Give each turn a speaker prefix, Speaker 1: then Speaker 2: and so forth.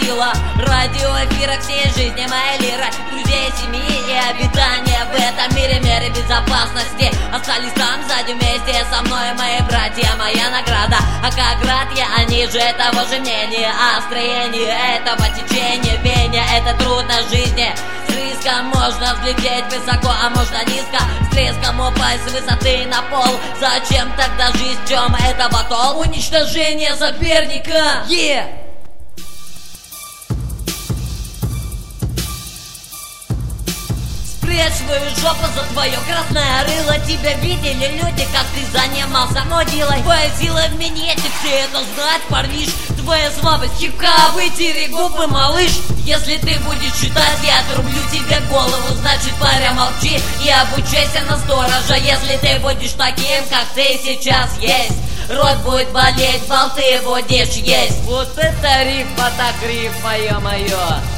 Speaker 1: сила радиоэфира всей жизни моей лиры, друзей, семьи и обитания в этом мире, мере безопасности. Остались там сзади вместе со мной мои братья, моя награда. А как рад я, они же того же мнения о строении этого течения, пения. Это трудно жизни. С риском можно взлететь высоко, а можно низко. С треском упасть с высоты на пол. Зачем тогда жизнь, в чем это батл? Уничтожение соперника. Спрячь свою жопу за твое красное рыло. Тебя видели люди, как ты занимался модилой. Твоя сила в минете, все это знать, парниш. Твоя слабость хипка, вытери губы, малыш. Если ты будешь считать, я отрублю тебе голову. Значит, паря, молчи и обучайся на сторожа. Если ты будешь таким, как ты сейчас есть, рот будет болеть, болты будешь есть. Вот это рифма, так рифма, ё-моё.